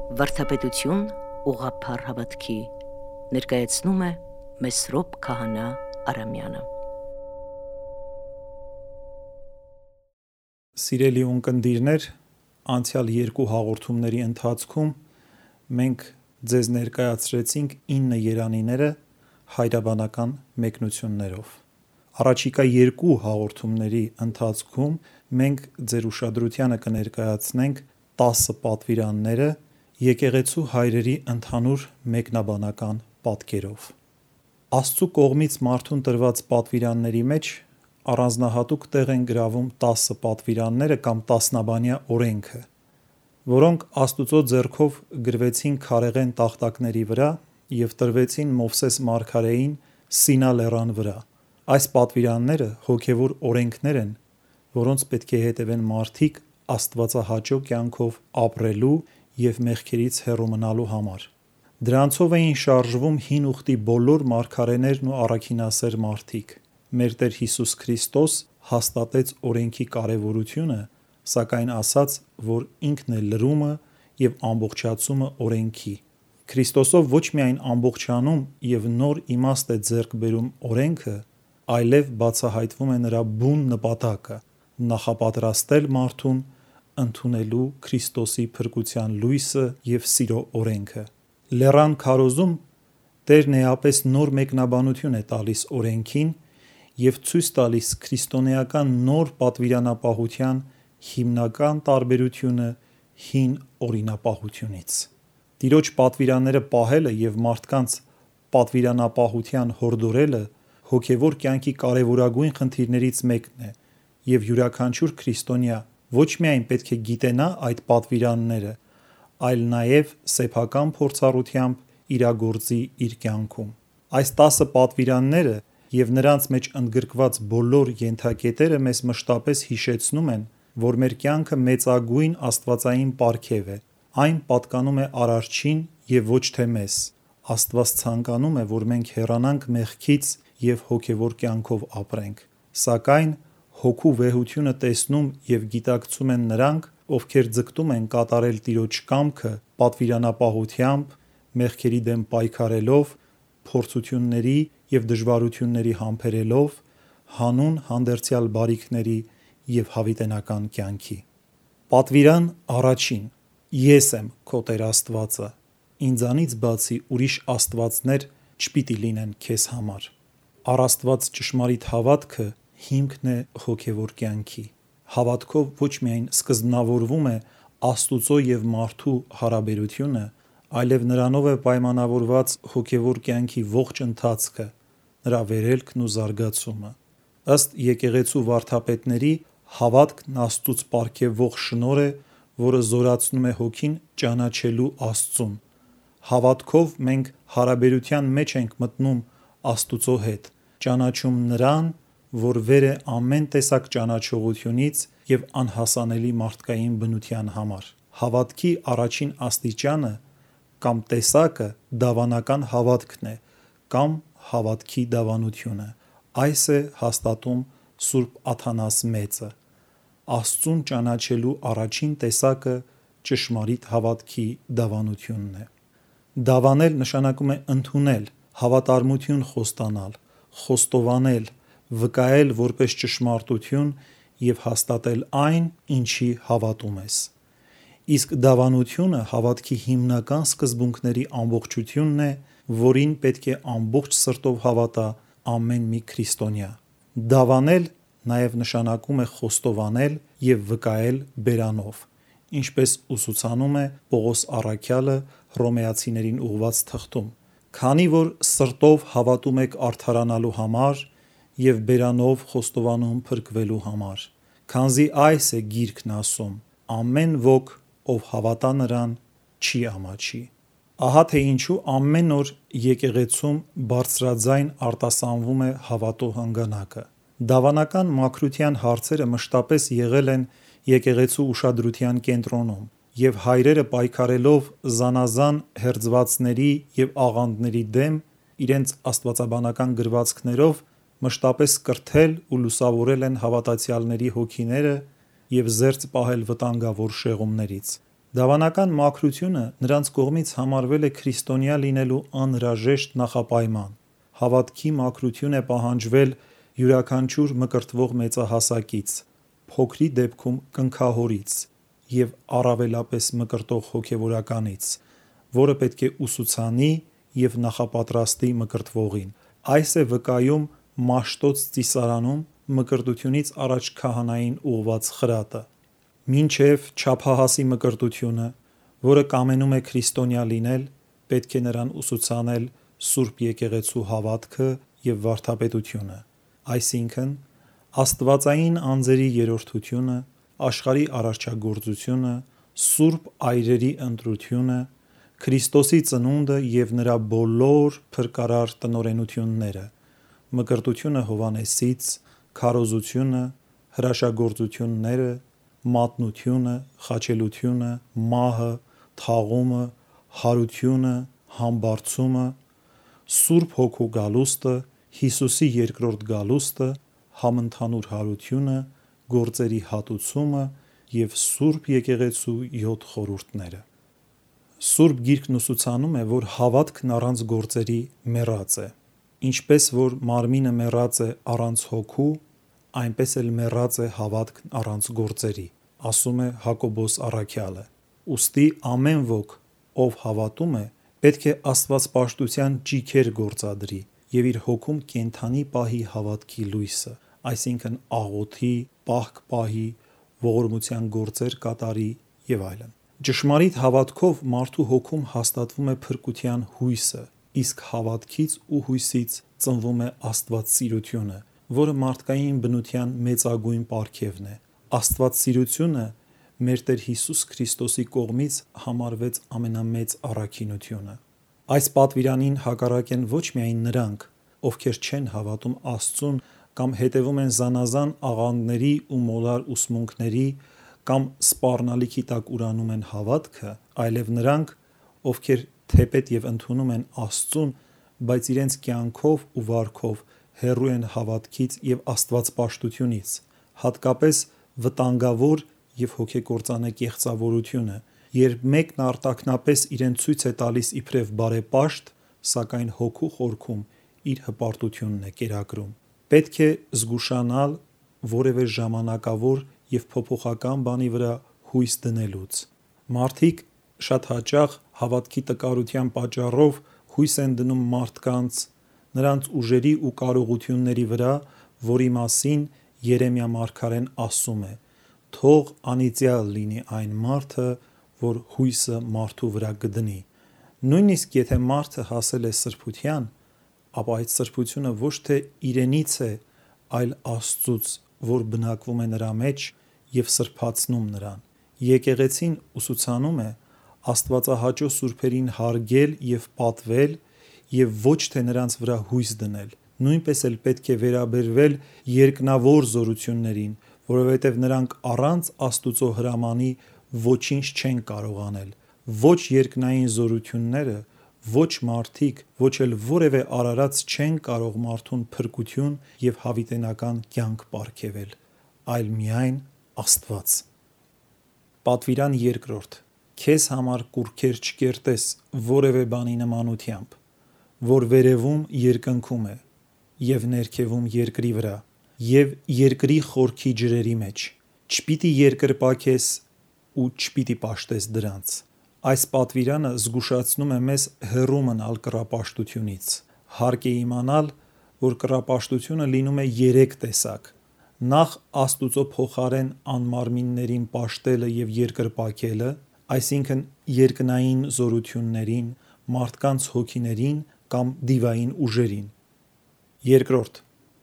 Վարդապետություն ուղղափառ հավատքի ներկայացնում է Մեսրոպ Քահանա Արամյանը։ Սիրելի ունկնդիրներ, անցյալ երկու հաղորդումների ընթացքում մենք ձեզ ներկայացրեցինք 9 երանիները հայրաբանական մեկնություններով։ Առաջիկա երկու հաղորդումների ընթացքում մենք ձեր ուշադրությանը կներկայացնենք 10 պատվիրանները եկեղեցու հայրերի ընդհանուր մեկնաբանական պատկերով։ Աստծու կողմից մարդուն տրված պատվիրանների մեջ առանձնահատուկ տեղ են գրավում 10 պատվիրանները կամ տասնաբանյա օրենքը, որոնք Աստուծո ձեռքով գրվեցին քարեղեն տախտակների վրա և տրվեցին Մովսես մարգարեին Սինա լեռան վրա։ Այս պատվիրանները հոգևոր օրենքներ են, որոնց պետք է հետևեն մարդիկ աստվածահաճո կյանքով ապրելու և մեղքերից հեռու մնալու համար։ Դրանցով էին շարժվում հին ուխտի բոլոր մարգարեներն ու առաքինասեր մարդիկ։ Մեր Տեր Հիսուս Քրիստոս հաստատեց օրենքի կարևորությունը, սակայն ասաց, որ ինքն է լրումը և ամբողջացումը օրենքի։ Քրիստոսով ոչ միայն ամբողջանում և նոր իմաստ է ձեռք բերում օրենքը, այլև բացահայտվում է նրա բուն նպատակը՝ նախապատրաստել մարդուն ընդունելու Քրիստոսի փրկության լույսը և սիրո օրենքը։ Լեռան քարոզում Տերն էապես նոր մեկնաբանություն է տալիս օրենքին և ցույց տալիս քրիստոնեական նոր պատվիրանապահության հիմնական տարբերությունը հին օրինապահությունից։ Տիրոջ պատվիրանները պահելը և մարդկանց պատվիրանապահության հորդորելը հոգևոր կյանքի կարևորագույն խնդիրներից մեկն է, և յուրաքանչյուր քրիստոնյա ոչ միայն պետք է գիտենա այդ պատվիրանները, այլ նաև սեփական փորձառությամբ իրագործի իր կյանքում։ Այս 10 պատվիրանները և նրանց մեջ ընդգրկված բոլոր ենթակետերը մեզ մշտապես հիշեցնում են, որ մեր կյանքը մեծագույն աստվածային պարգև է։ Այն պատկանում է Արարչին և ոչ թե մեզ։ Աստված ցանկանում է, որ մենք հեռանանք մեղքից և հոգևոր կյանքով ապրենք։ Սակայն հոգու վեհությունը տեսնում և գիտակցում են նրանք, ովքեր ձգտում են կատարել Տիրոջ կամքը պատվիրանապահությամբ, մեղքերի դեմ պայքարելով, փորձությունների և դժվարությունների համբերելով, հանուն հանդերձյալ բարիքների և հավիտենական կյանքի։ Պատվիրան առաջին. Ես եմ քո Տեր Աստվածը, ինձանից բացի ուրիշ աստվածներ չպիտի լինեն քեզ համար։ Առ Աստված ճշմարիտ հավատքը հիմքն է հոգևոր կյանքի։ Հավատքով ոչ միայն սկզբնավորվում է Աստուծո և մարդու հարաբերությունը, այլև նրանով է պայմանավորված հոգևոր կյանքի ողջ ընթացքը, նրա վերելքն ու զարգացումը։ Ըստ եկեղեցու վարդապետների, հավատքն Աստծուց պարգևվող շնորհ է, որը զորացնում է հոգին ճանաչելու Աստծուն։ Հավատքով մենք հարաբերության մեջ ենք մտնում Աստուծո հետ, ճանաչում Նրան, որ վեր է ամեն տեսակ ճանաչողությունից և անհասանելի մարդկային բնության համար։ Հավատքի առաջին աստիճանը կամ տեսակը դավանական հավատքն է կամ հավատքի դավանությունը։ Այս է հաստատում Սուրբ Աթանաս Մեծը։ Աստծուն ճանաչելու առաջին տեսակը ճշմարիտ հավատքի դավանությունն է։ Դավանել նշանակում է ընդունել, հավատարմություն խոստանալ, խոստովանել, վկայել որպես ճշմարտություն և հաստատել այն, ինչի հավատում ես։ Իսկ դավանությունը հավատքի հիմնական սկզբունքների ամբողջությունն է, որին պետք է ամբողջ սրտով հավատա ամեն մի քրիստոնյա։ Դավանել նաև նշանակում է խոստովանել և վկայել բերանով, ինչպես ուսուցանում է Պողոս առաքյալը Հռոմեացիներին ուղղված թղթում։ Քանի որ սրտով հավատում եք արդարանալու համար և բերանով խոստովանում փրկվելու համար, քանզի այս է Գիրքն ասում. ամեն ոք, ով հավատա Նրան, չի ամաչի։ Ահա թե ինչու ամեն օր եկեղեցում բարձրաձայն արտասանվում է հավատո հանգանակը։ Դավանական մաքրության հարցերը մշտապես եղել են եկեղեցու ուշադրության կենտրոնում, և հայրերը պայքարելով զանազան հերձվածների և աղանդների դեմ, իրենց աստվածաբանական գրվածքներով մշտապես կրթել ու լուսավորել են հավատացյալների հոգիները և զերծ պահել վտանգավոր շեղումներից։ Դավանական մաքրությունը նրանց կողմից համարվել է քրիստոնյա լինելու անհրաժեշտ նախապայման։ Հավատքի մաքրություն է պահանջվել յուրաքանչյուր մկրտվող մեծահասակից, փոքրի դեպքում կնքահորից և առավելապես մկրտող հոգևորականից, որը պետք է ուսուցանի և նախապատրաստի մկրտվողին։ Այս է վկայում Մաշտոց ծիսարանում մկրտությունից առաջ քահանային ուղղված խրատը։ Մինչև չափահասի մկրտությունը, որը կամենում է քրիստոնյա լինել, պետք է նրան ուսուցանել Սուրբ Եկեղեցու հավատքը և վարդապետությունը, այսինքն աստվածային անձերի երրորդությունը, աշխարհի արարչագործությունը, սուրբ այրերի ընտրությունը, Քրիստոսի ծնունդը և նրա բոլոր փրկարար տնօրենությունները, մկրտությունը Հովհաննեսից, քարոզությունը, հրաշագործությունները, մատնությունը, խաչելությունը, մահը, թաղումը, հարությունը, համբարձումը, Սուրբ Հոգու գալուստը, Հիսուսի երկրորդ գալուստը, համընդհանուր հարությունը, գործերի հատուցումը և Սուրբ Եկեղեցու 7 խորհուրդները։ Սուրբ Գիրքն ուսուցանում է, որ հավատքն առանց գործերի մեռած է։ Ինչպես որ մարմինը մեռած է առանց հոգու, այնպես էլ մեռած է հավատքն առանց գործերի, ասում է Հակոբոս առաքյալը։ Ուստի ամեն ոք, ով հավատում է, պետք է աստվածպաշտության ճիգեր գործադրի և իր հոգում կենդանի պահի հավատքի լույսը, այսինքն աղոթի, պահք պահի, ողորմության գործեր կատարի և այլն։ Ճշմարիտ հավատքով մարդու հոգում հաստատվում է փրկության հույսը, իսկ հավատքից ու հույսից ծնվում է աստվածսիրությունը, որը մարդկային բնության մեծագույն պարգևն է։ Աստվածսիրությունը մեր Տեր Հիսուս Քրիստոսի կողմից համարվեց ամենամեծ առաքինությունը։ Այս պատվիրանին հակառակ են ոչ միայն նրանք, ովքեր չեն հավատում Աստծուն կամ հետևում են զանազան աղանդների ու մոլար ուսմունքների կամ սպառնալիքի տակ ուրանում են հավատքը, այլև նրանք, ովքեր թեպետ և ընդունում են Աստծուն, բայց իրենց կյանքով ու վարքով հեռու են հավատքից և աստվածպաշտությունից, հատկապես վտանգավոր և հոգեկործան է կեղծավորությունը, երբ մեկն արտաքնապես իրեն ցույց է տալիս իբրև բարեպաշտ, սակայն հոգու խորքում իր հպարտությունն է կերակրում։ Պետք է զգուշանալ որևէ ժամանակավոր և փոփոխական բանի վրա հույս դնելուց։ Մարդիկ շատ հաճախ հավատքի տկարության պատճառով հույս են դնում մարդկանց, նրանց ուժերի ու կարողությունների վրա, որի մասին Երեմիա մարգարեն ասում է. «Թող անիծյալ լինի այն մարդը, որ հույսը մարդու վրա կդնի»։ Նույնիսկ եթե մարդը հասել է սրբության, ապա այդ սրբությունը ոչ թե իրենից է, այլ Աստծուց, որ բնակվում է նրա մեջ և սրբացնում նրան։ Եկեղեցին ուսուցանում է աստվածահաճո սուրբերին հարգել և պատվել և ոչ թե նրանց վրա հույս դնել։ Նույնպես էլ պետք է վերաբերվել երկնավոր զորություններին, որովհետև նրանք առանց Աստուծո հրամանի ոչինչ չեն կարող անել։ Ոչ երկնային զորությունները, ոչ մարդիկ, ոչ էլ որևէ արարած չեն կարող մարդուն փրկություն և հավիտենական կյանք պարգևել, այլ միայն Աստված։ Պատվիրան երկրորդ. Քեզ համար կուռքեր չկերտես որևէ բանի նմանությամբ, որ վերևում երկնքում է և ներքևում երկրի վրա և երկրի խորքի ջրերի մեջ։ Չպիտի երկրպագես ու չպիտի պաշտես դրանց։ Այս պատվիրանը զգուշացնում է մեզ հեռու մնալ կռապաշտությունից։ Հարկ է իմանալ, որ կռապաշտությունը լինում է 3 տեսակ։ Նախ Աստուծո փոխարեն անմարմիններին պաշտելը և երկրպագելը, այսինքն երկնային զորություններին, մարդկանց հոգիներին կամ դիվային ուժերին։ Երկրորդ,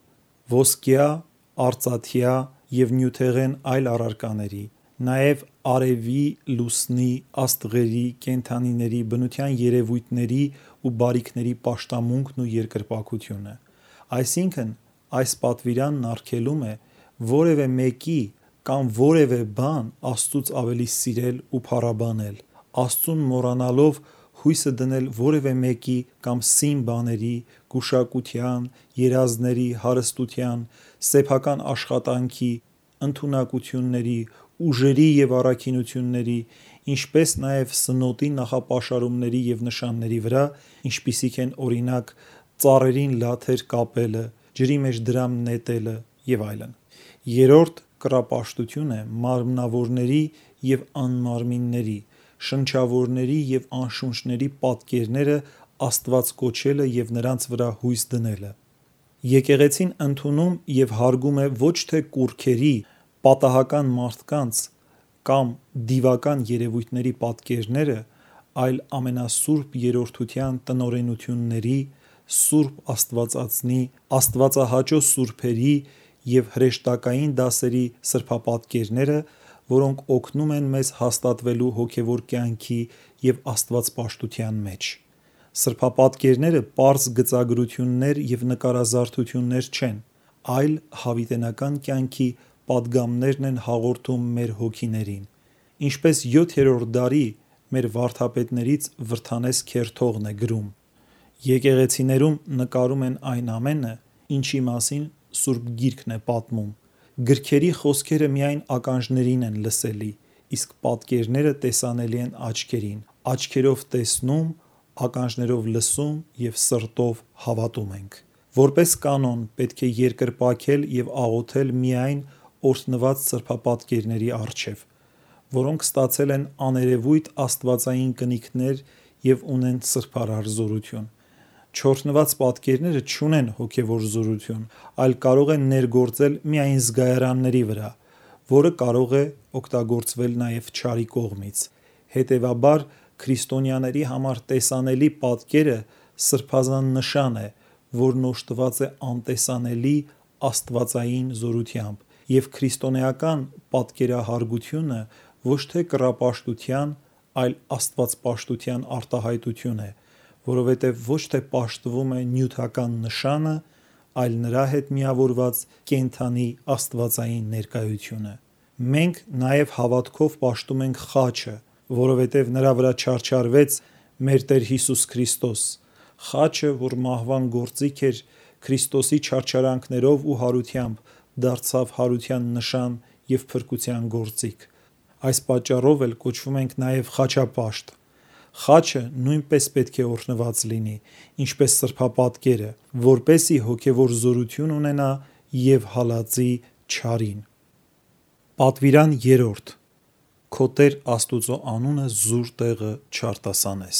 ոսկյա, արծաթյա և նյութեղեն այլ առարկաների, նաև արևի, լուսնի, աստղերի, կենդանիների, բնության երևույթների ու բարիքների պաշտամունքն ու երկրպագությունը։ Այսինքն, այս պատվիրանն արգելում է որևէ մեկի կամ որևէ բան Աստծուց ավելի սիրել ու փառաբանել, Աստծուն մոռանալով հույսը դնել որևէ մեկի կամ սին բաների, գուշակության, երազների, հարստության, սեփական աշխատանքի, ընդունակությունների, ուժերի և առաքինությունների, ինչպես նաև սնոտի նախապաշարումների և նշանների վրա, ինչպիսիք են օրինակ ծառերին լաթեր կապելը, ջրի մեջ դրամ նետելը և այլն։ Երրորդ կռապաշտությունը մարմնավորների և անմարմինների, շնչավորների և անշունչների պատկերները Աստված կոչելը և նրանց վրա հույս դնելը։ Եկեղեցին ընդունում և հարգում է ոչ թե կուռքերի, պատահական մարդկանց կամ դիվական երևույթների պատկերները, այլ ամենասուրբ երրորդության տնօրենությունների, Սուրբ Աստվածածնի, աստվածահաճո սուրբերի և հրեշտակային դասերի սրբապատկերները, որոնք օգնում են մեզ հաստատվելու հոգևոր կյանքի և աստվածպաշտության մեջ։ Սրբապատկերները պարզ գծագրություններ և նկարազարդություններ չեն, այլ հավիտենական կյանքի պատգամներն են հաղորդում մեր հոգիներին։ Ինչպես 7-րդ դարի մեր վարդապետներից Վրդանես Քերթողն է գրում. եկեղեցիներում նկարում են այն ամենը, ինչի մասին Սուրբ Գիրքն է պատմում։ Գրքերի խոսքերը միայն ականջներին են լսելի, իսկ պատկերները տեսանելի են աչքերին։ Աչքերով տեսնում, ականջներով լսում և սրտով հավատում ենք։ Որպես կանոն պետք է երկրպագել և աղոթել միայն օրհնված սրբապատկերների առջև, որոնք ստացել են աներևույթ աստվածային կնիքներ և ունեն սրբարար զորություն։ Չօրհնված պատկերները չունեն հոգևոր զորություն, այլ կարող են ներգործել միայն զգայարանների վրա, որը կարող է օգտագործվել նաև չարի կողմից։ Հետևաբար, քրիստոնյաների համար տեսանելի պատկերը սրբազան նշան է, որն օժտված է անտեսանելի աստվածային զորությամբ, և քրիստոնեական պատկերահարգությունը ոչ թե կռապաշտության, այլ աստվածպաշտության արտահայտություն է, որովհետև ոչ թե պաշտվում է նյութական նշանը, այլ նրա հետ միավորված կենդանի աստվածային ներկայությունը։ Մենք նաև հավատքով պաշտում ենք խաչը, որովհետև նրա վրա չարչարվեց մեր Տեր Հիսուս Քրիստոս, խաչը, որ մահվան գործիք էր, Քրիստոսի չարչարանքներով ու հարությամբ դարձավ հարության նշան և փրկության գործիք։ Այս պատճառով էլ կոչվում ենք նաև խաչապաշտ։ Խաչը նույնպես պետք է օրհնված լինի, ինչպես սրբապատկերը, որպեսզի հոգևոր զորություն ունենա և հալածի չարին։ Պատվիրան 3. Քո Տեր Աստուծո անունը զուր տեղը չարտասանես։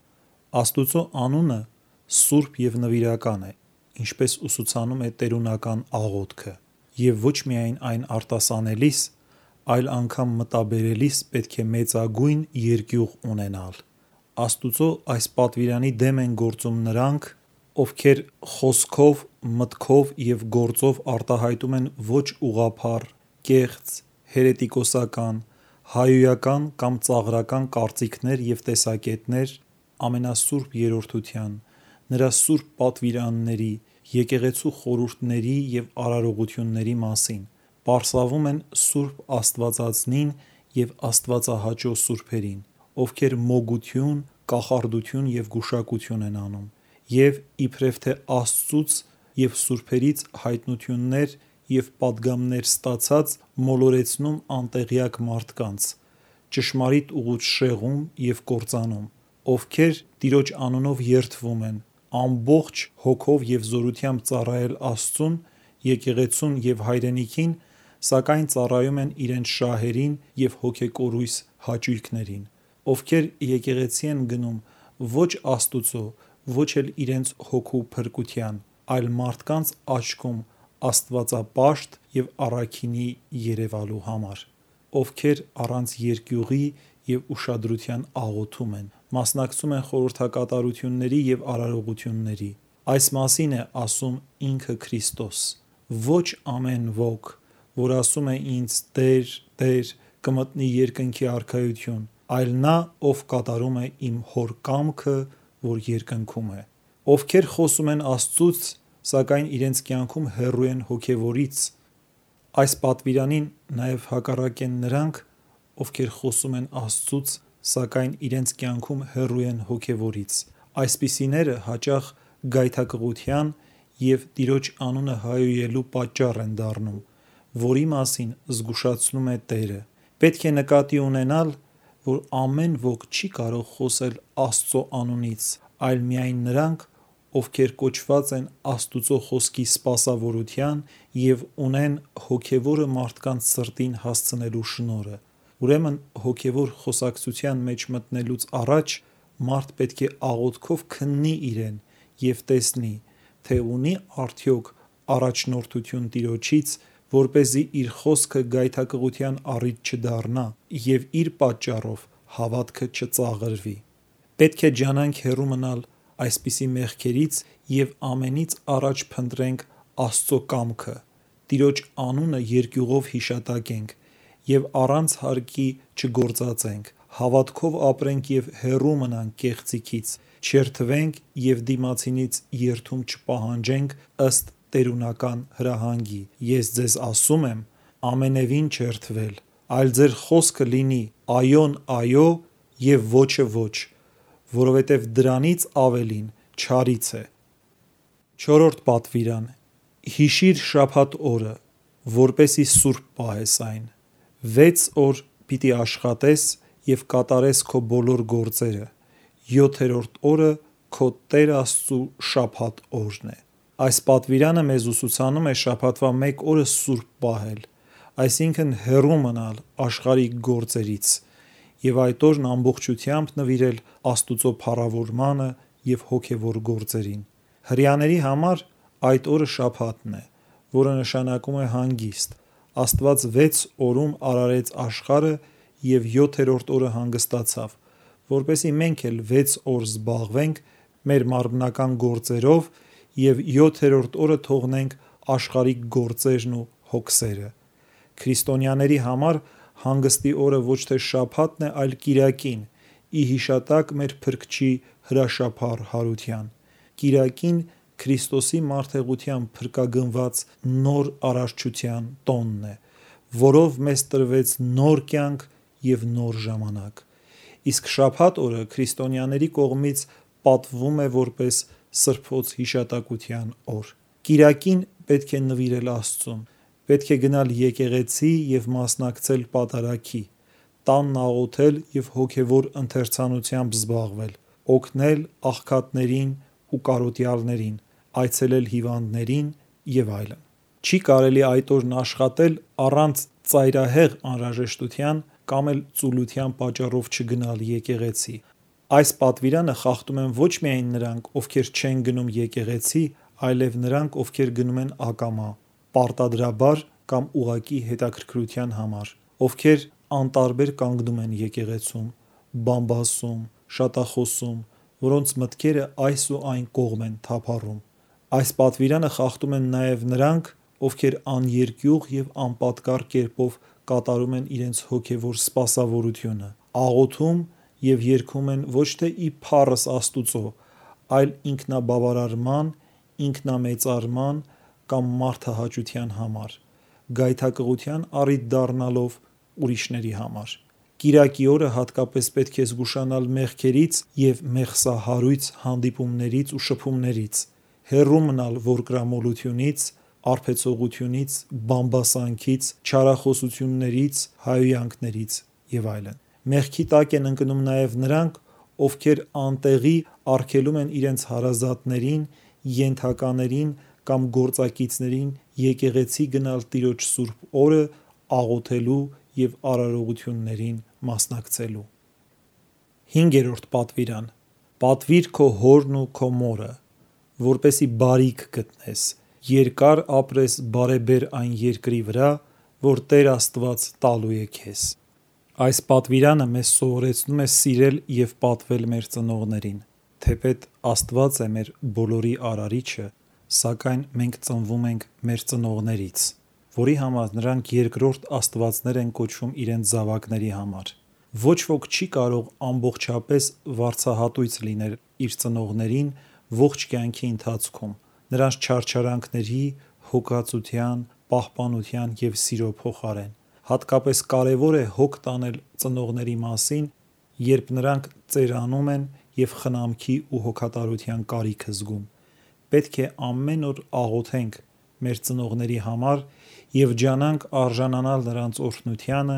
Աստուծո անունը սուրբ և նվիրական է, ինչպես ուսուցանում է տերունական աղոթքը, և ոչ միայն այն արտասանելիս, այլ անգամ մտաբերելիս պետք է մեծագույն երկյուղ ունենալ։ Աստուծո այս պատվիրանի դեմ են գործում նրանք, ովքեր խոսքով, մտքով և գործով արտահայտում են ոչ ուղղափառ, կեղծ, հերետիկոսական, հայոյական կամ ծաղրական կարծիքներ և տեսակետներ ամենասուրբ երրորդության, նրա սուրբ պատվիրանների, եկեղեցու խորհուրդների և արարողությունների մասին, պարսավում են Սուրբ Աստվածածնին և աստվածահաճո սուրբերին, ովքեր մոգություն, կախարդություն և գուշակություն են անում, և իբրև թե Աստծուց և սուրբերից հայտնություններ և պատգամներ ստացած, մոլորեցնում անտեղյակ մարդկանց, ճշմարիտ ուղուց շեղում և կործանում, ովքեր Տիրոջ անունով երդվում են, ամբողջ հոգով և զորությամբ ծառայել Աստծուն, եկեղեցուն և հայրենիքին, սակայն ծառայում են իրենց շահերին և հոգեկորույս հաճույքներին, ովքեր եկեղեցի են գնում ոչ Աստուծո, ոչ էլ իրենց հոգու փրկության, այլ մարդկանց աչքում աստվածապաշտ և առաքինի երևալու համար, ովքեր առանց երկյուղի և ուշադրության աղոթում են, մասնակցում են խորհրդակատարությունների և արարողությունների։ Այս մասին է ասում ինքը Քրիստոս. «Ոչ ամեն ոք, որ ասում է ինձ Տեր, Տեր, կմտնի երկնքի արքայություն, այլ նա, ով կատարում է իմ Հոր կամքը, որ երկնքում է»։ Ովքեր խոսում են Աստծուց, սակայն իրենց կյանքում հեռու են հոգևորից, այս պատվիրանին նաև հակառակ են նրանք, ովքեր խոսում են Աստծուց, սակայն իրենց կյանքում հեռու են հոգևորից։ Այսպիսիները հաճախ գայթակղության և Տիրոջ անունը հայոյելու պատճառ են դառնում, որի մասին զգուշացնում է Տերը։ Պետք է նկատի ունենալ, որ ամեն ոք չի կարող խոսել Աստծո անունից, այլ միայն նրանք, ովքեր կոչված են Աստուծո խոսքի սպասավորության և ունեն հոգևորը մարդկանց սրտին հասցնելու շնորհը։ Ուրեմն հոգևոր խոսակցության մեջ մտնելուց առաջ մարդ պետք է աղոթքով քննի իրեն և տեսնի, թե ունի արդյոք առաջնորդություն Տիրոջից, որպեսզի իր խոսքը գայթակղության առիթ չդառնա և իր պատճառով հավատքը չծաղրվի։ Պետք է ջանանք հեռու մնալ այսպիսի մեղքերից և ամենից առաջ փնտրենք Աստծո կամքը, Տիրոջ անունը երկյուղով հիշատակենք և առանց հարկի չգործածենք, հավատքով ապրենք և հեռու մնանք կեղծիքից, չերթվենք և դիմացինից երդում չպահանջենք ըստ տերունական հրահանգի։ Ես ձեզ ասում եմ, ամենևին չերթվել, այլ ձեր խոսքը լինի այոն այո և ոչը ոչ, որովհետև դրանից ավելին չարից է։ 4-րդ պատվիրան. Հիշիր շաբաթ օրը, որպեսզի սուրբ պահես այն։ 6 օր պիտի աշխատես և կատարես քո բոլոր գործերը, 7-րդ օրը քո Տեր Աստծու շաբաթ օրն է։ Այս պատվիրանը մեզ ուսուցանում է շաբաթվա մեկ օրը սուրբ պահել, այսինքն հեռու մնալ աշխարհիկ գործերից և այդ օրն ամբողջությամբ նվիրել Աստուծո փառավորմանը և հոգևոր գործերին։ Հրեաների համար այդ օրը շաբաթն է, որը նշանակում է հանգիստ։ Աստված 6 օրում արարեց աշխարհը և 7-րդ օրը հանգստացավ, որպեսզի մենք էլ 6 օր զբաղվենք մեր մարմնական գործերով և 7-րդ օրը թողնենք աշխարհիկ գործերն ու հոգսերը։ Քրիստոնյաների համար հանգստի օրը ոչ թե շաբաթն է, այլ կիրակին, ի հիշատակ մեր Փրկչի հրաշափառ հարության։ Կիրակին Քրիստոսի մարտհեղությամբ փրկագնված նոր արարչության տոնն է, որով մեզ տրվեց նոր կյանք և նոր ժամանակ։ Իսկ շաբաթ օրը քրիստոնյաների կողմից պատվվում է որպես սրբոց հիշատակության օր։ Կիրակին պետք է նվիրել Աստծուն, պետք է գնալ եկեղեցի և մասնակցել պատարագի, տանն աղոթել և հոգևոր ընթերցանությամբ զբաղվել, օգնել աղքատներին ու կարոտյալներին, այցելել հիվանդներին և այլն։ Չի կարելի այդ օրն աշխատել առանց ծայրահեղ անհրաժեշտության կամ էլ ծուլության պատճառով չգնալ եկեղեցի։ Այս պատվիրանը խախտում են ոչ միայն նրանք, ովքեր չեն գնում եկեղեցի, այլև նրանք, ովքեր գնում են ակամա, պարտադրաբար կամ ուղղակի հետաքրքրության համար, ովքեր անտարբեր կանգնում են եկեղեցում, բամբասում, շատախոսում, որոնց մտքերը այս ու այն կողմ են թափառում։ Այս պատվիրանը խախտում են նաև նրանք, ովքեր աներկյուղ և անպատկառ կերպով կատարում են իրենց հոգևոր սպասավորությունը, աղոթում և երգում են ոչ թե ի փառս Աստուծո, այլ ինքնաբավարարման, ինքնամեծարման կամ մարդահաճության համար, գայթակղության առիթ դառնալով ուրիշների համար։ Կիրակի օրը հատկապես պետք է զգուշանալ մեղքերից և մեղսահարույց հանդիպումներից ու շփումներից, հեռու մնալ որկրամոլությունից, արբեցողությունից, բամբասանքից, չարախոսություններից, հայհոյանքներից և այլն։ Մեղքի տակ են ընկնում նաև նրանք, ովքեր անտեղի արգելում են իրենց հարազատներին, ենթականերին կամ գործակիցներին եկեղեցի գնալ Տիրոջ սուրբ օրը աղոթելու և արարողություններին մասնակցելու։ 5-րդ պատվիրան. Պատվիր քո հորն ու քո մորը, որպեսզի բարիք գտնես, երկար ապրես բարեբեր այն երկրի վրա, որ Տեր Աստված տալու է քեզ։ Այս պատվիրանը մեզ սովորեցնում է սիրել և պատվել մեր ծնողներին։ Թեպետ Աստված է մեր բոլորի արարիչը, սակայն մենք ծնվում ենք մեր ծնողներից, որի համար նրանք երկրորդ աստվածներ են կոչվում իրենց զավակների համար։ Ոչ ոք չի կարող ամբողջապես վարձահատույց լինել իր ծնողներին ողջ կյանքի ընթացքում, նրանց չարչարանքների, հոգածության, պահպանության և սիրո փոխարեն։ Հատկապես կարևոր է հոգ տանել ծնողների մասին, երբ նրանք ծերանում են և խնամքի ու հոգատարության կարիք զգում։ Պետք է ամեն օր աղոթենք մեր ծնողների համար և ջանանք արժանանալ նրանց օրհնությանը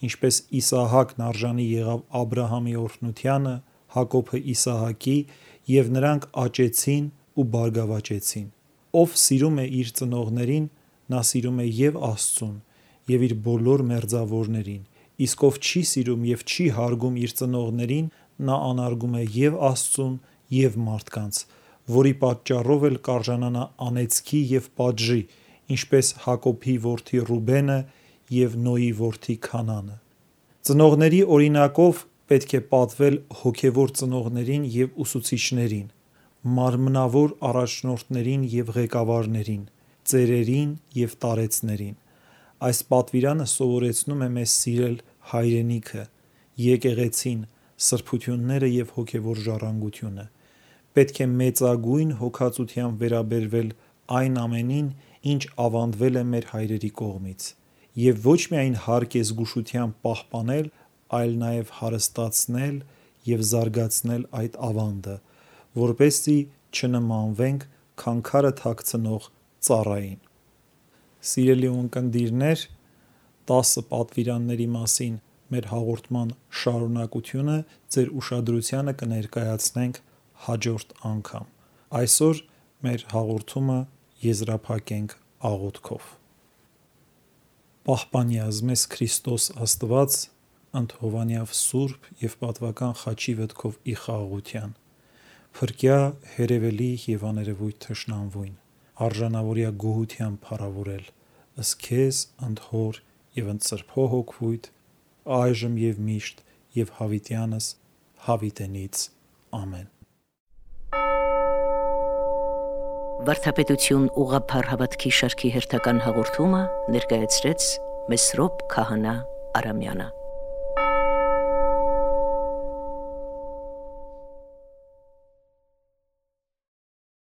ինչպես Իսահակն արժանի եղավ Աբրահամի օրհնությանը, Հակոբը Իսահակի, եւ նրանք աճեցին ու բարգավաճեցին։ Ով սիրում է իր ծնողներին, նա սիրում է եւ Աստծուն, եւ իր բոլոր մերձավորներին, իսկ ով չի սիրում եւ չի հարգում իր ծնողներին, նա անարգում է եւ Աստծուն եւ մարդկանց, որի պատճառով էլ կարժանանա անեծքի եւ պատժի, ինչպես Հակոբի որդի Ռուբենը եւ Նոյի որդի Քանանը։ Ծնողների օրինակով պետք է պատվել հոգևոր ծնողներին եւ ուսուցիչներին, մարմնավոր առաջնորդներին եւ ղեկավարներին, ծերերին եւ տարեցներին։ Այս պատվիրանը սովորեցնում է մեզ սիրել հայրենիքը, եկեղեցին, սրբությունները եւ հոգևոր ժառանգությունը։ Պետք է մեծագույն հոգածությամբ վերաբերվել այն ամենին, ինչ ավանդվել է մեր հայրերի կողմից, եւ ոչ միայն հարկ է զգուշությամբ պահպանել, այլ նաև հարստացնել եւ զարգացնել այդ ավանդը, որպեսզի չնմանվենք քանքարը թաքցնող ծառային։ Սիրելի ունկնդիրներ, 10 պատվիրանների մասին մեր հաղորդման շարունակությունը ձեր ուշադրությանը կներկայացնենք հաջորդ անգամ։ Այսօր մեր հաղորդումը եզրափակենք աղոթքով։ Պահպանյազ մեզ Քրիստոս Աստված, ընդհովանյավ Սուրբ եւ պատվական խաչի վտքով ի խաղաղության, փրկյա հերևելի եւ աներևույթ թշնամվույն, արժանավորյա գոհության փառավորել, ըստ քեզ ընդհոր եւ ընծրփո հոգվույթ, այժմ եւ միշտ եւ հավիտյանս հավիտենից ամեն։ Վարդապետություն ուղղափառ հավատքի շարքի հերթական հաղորդումը ներկայացրեց Մեսրոպ Քահանա Արամյանը։